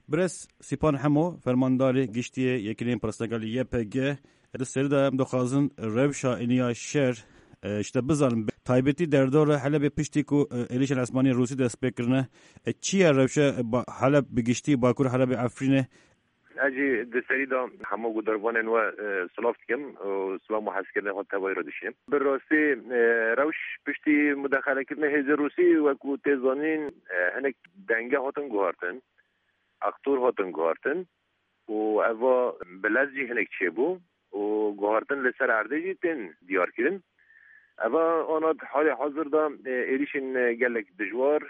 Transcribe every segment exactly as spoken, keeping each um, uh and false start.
برس سیپان همو فرمانداری گشتی یکینین پرستگالی یه پگه دستری دا دخوازن روشا اینیا شهر اشته بزارن تایبتی در دور حلب پشتی کو ایلیش الاسمانی روسی دست بکرنه چیه روشا حلب بگشتی باکور حلب افرینه اجی دستری دا همو گودروانن و سلاف کم و سلام و حس کردن خود تبایی را داشتیم براستی روش پشتی مداخله کردن هیز روسی و کو تیزانین هنک دنگه هاتن گوهارتن اکتور هاتن گوهارتن و اوا بلزجی هنک چه بو و گوهارتن لسر عردجی تن دیار کردن اوا آنها حال حاضر دا ایریشن گلک دجوار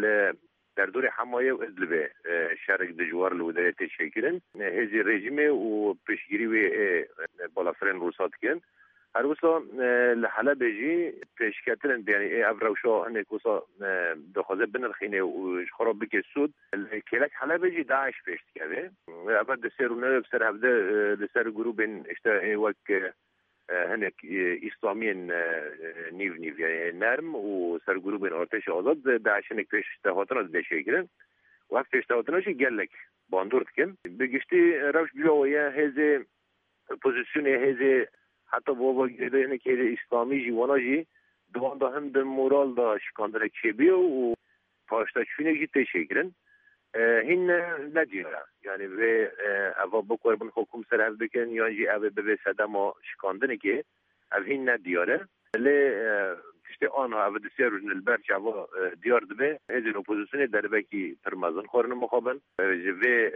در دور حمایه و ادلبه شرک دجوار لودای تشکیلن هزی رژیمه و پیشگیری و بالافرین روسات کن هر وسا لحاله بجی پیشکترن یعنی افروشا هنه کوسا دخوازه بنرخینه و خراب بکه سود کلک حاله بجی داعش پیشت کرده اول دسرونه بسر هفته دسر گروبین اشتا وک هنک اسلامیین نیو نیو یعنی نرم و سر گروبین ارتش آزاد داعش هنک پیش تهاتنا دشه کردن وقت پیش تهاتناش گلک باندورد کن بگشتی روش بیاویه هزه پوزیسیون هزه حتی بابا گیده اینه که اسلامی جیوانا جی دوان دا هم ده مورال دا شکاندره چیبی و پاشتا چونه جی تشه کردن هین ندیاره یعنی به اوا بکر بن حکوم سر هف بکن یا جی اوه به صدا ما شکاندنه که او هین ندیاره لی تشتی آنها اوه دسیار روزن البرچ اوا دیار دبه هزین اپوزیسیون در بکی پرمازن خورن مخابن جوه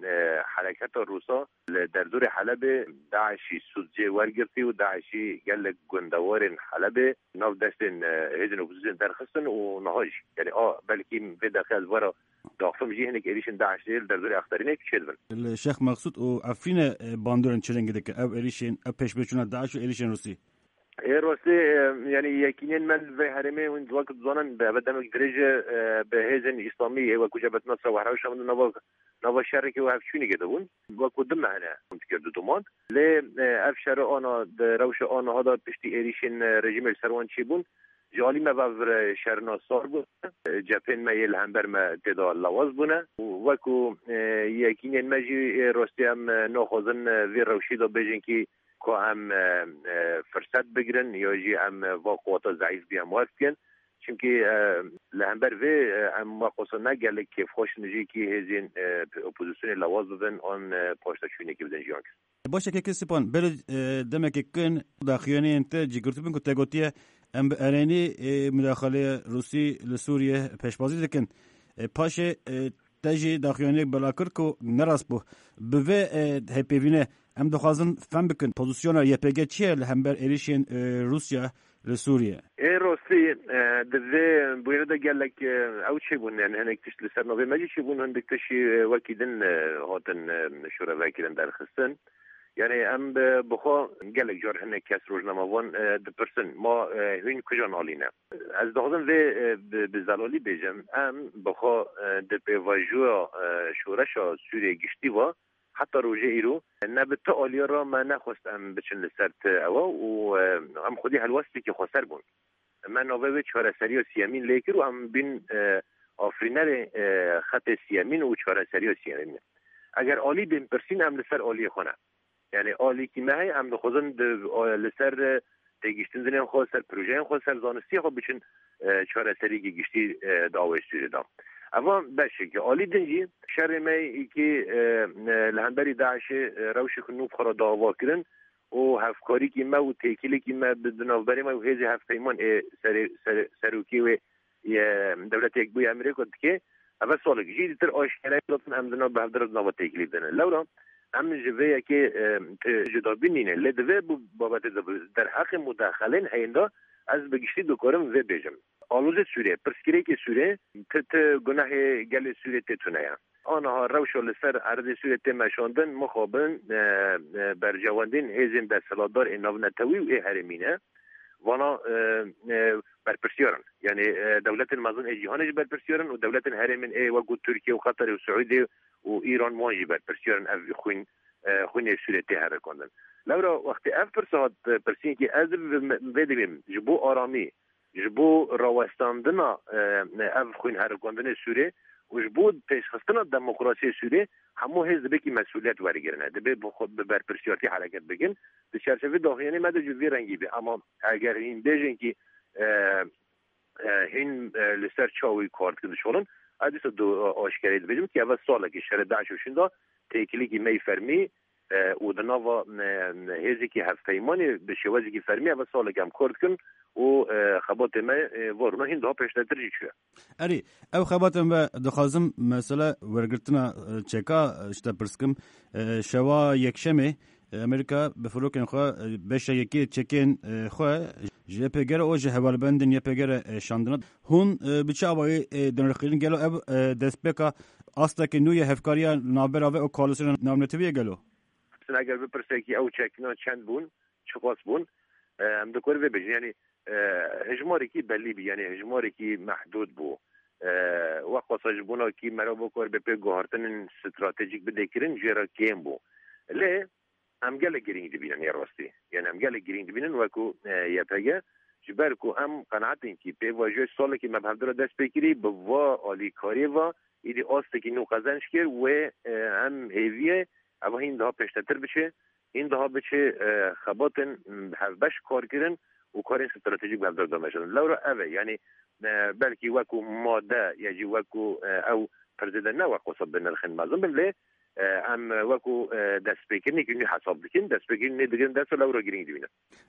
حرکت روسا در دور حلب داعشی سودجه ورگرتی و داعشی گل گندوارن حلب ناف دستن هزین اپوزیسیون درخستن و نهاج یعنی آه بلکی به داخل ورا داخل جی هنگ ایریشن داعش دیل در دور اخترینه که چید بن الشيخ مقصود و افرین باندورن چرنگ دک او ایریشن او پیش بچونه داعش و ایریشن روسی ای روسی یعنی یکینین من به هرمه اون وقت زنان به بدم درجه به هزن اسلامی و کجابت نصر و هروش من نوا نوا شرک و افشونی گدون و کدوم معنی كنت کرد دومات ل افشار آن روش آن هذا پشتی ایریشن رژیم سروان چی بون جالی ما بر شرناسار بود جپن میل هم بر ما تدا لواز بونه و کو یکینین مجی راستی هم نخوزن وی روشی دا بجن کی که هم فرصت بگیرن یا جی هم واقعات ضعیف بی هم وقت کن چونکه لهمبر و هم واقعا نگله که خوش نجی که هزین اپوزیسیون لواز بدن آن پاشتشونی که بدن جانک باشه که کسی پان بله دمک کن داخلی انت جگرتو بین که تگوتیه ام ارانی مداخله روسی لسوریه پیشبازی دکن پاشه تجی داخلی بلاکر کو نراس بو به هپیونه ام دخوازن فهم بکن پوزیسیون یه پگه چیه لهمبر ایریشین روسیا لسوریه ای روسی دوی بویره دا گلک او چی بون یعنی هنک تشت لسر نوی مجی چی بون هندک تشی وکیدن هاتن شوره وکیدن درخستن یعنی ام بخوا گلک جار هنک کس روزنامه‌وان دپرسن ما هین کجان آلینه از دخوازن وی بزلالی بیجم ام بخوا دپی واجو شورشا سوریه گشتی و حتی روزه ایرو نبت آلیا را من نخواستم بچن لسرت اوا و هم خودی هلواستی که خسر بون من نوبه چهار سری و سیامین لیکر و هم بین آفرینر خط سیامین و چهار سری و سیامین اگر آلی بین پرسین هم لسر آلی خونه یعنی آلی که مهی هم نخوزن لسر تگیشتن زنیم خواه سر پروژه خواه سر زانستی خواه بچن چهار سری که گشتی دعوی سوری دام اما باشه که آلی دنجی شر می که لهنبری داعش روش کنوب خرا دعوا کردن و هفکاری که ما و تکیلی که ما بدنافبری ما و هزی هفت پیمان سر سر سروکی و دولت یک بوی امریکا که اول سال جدی تر آشکارا لطفاً هم دنا به هفدر نوا تکیلی دنه لورا هم جویه که جدا بینینه لدوه بابت در حق مداخلین هیندا از بگشتی دکارم و بیجم آلوز سوریه پرسکری که سوریه تت گناه گل سوریه تتونه یا آنها روش لسر عرض سوریه تمشاندن مخابن بر جواندین هزین دستلادار ایناو نتوی و ای هرمینه وانا بر پرسیارن یعنی دولت مازن ایجیهانش بر پرسیارن و دولت هرمین ای وگو ترکیه و قطر و سعودی و ایران ماجی بر پرسیارن او خوین خوین سوریه تهر کندن لورا وقتی اف پرسات پرسین که از بدیم جبو آرامی جبو راوستاندنا اف خوین هر کندن سوریه وش بود پیشخستنا دموکراسی سوریه همو حزب کی مسئولیت ورگرنه دبی بخود بر پرسیاتی حرکت بگن به چرچوه داخلی مده جو رنگی به اما اگر این بیشن که این لسر چاوی کارت کنده شولن ادیس دو آشکارید بگیم که اول ساله که شهر داعش وشنده تکلی کی می فرمی و دنوا هزی که هفت پیمانی به شوازی که فرمی اول ساله که هم کارت کن و خبات ما ورنه هند ها پیش نترجی شده. اری او خبات ما دخازم مثلا ورگرتنا چکا اشتا پرسکم شوا یکشمه امریکا به فروکن خو بش یکی چکن خو جه پگر او جه حوالبندن یا پگر شاندنا هون بچه آبای دنرخیرین گلو اب دسپیکا استا که نوی هفکاریا نابراوه او کالوسیون نامنتویه گلو اگر بپرسه که او چکنا چند بون چقاس بون هم دکور به بجن یعنی هجماری کی بلی بی یعنی هجماری کی محدود بو وقت قصاج بونا کی مرا بکر به پی گوهرتن استراتژیک بدکرین جرا کیم بو لی هم گله گرینگ دبینن یا راستی یعنی هم گله گرینگ دبینن وکو یپگه جبر کو هم قناعتن کی پی واژه سال کی مبهم در دست بگیری به وا عالی کاری و ایدی آست کی نو قزنش کر و هم هیویه اما این ده پیشتر بشه این ده بشه خباتن هفبش کار کردن و کار استراتژیک به در دامشن لورا اوه یعنی بلکی وکو ماده یجی وکو او پرزیدن نه وکو صب نرخن مازن بله ام وکو دست بکنی که نی حساب بکن دست بکنی دیگه دست لورا گرینگ دیونه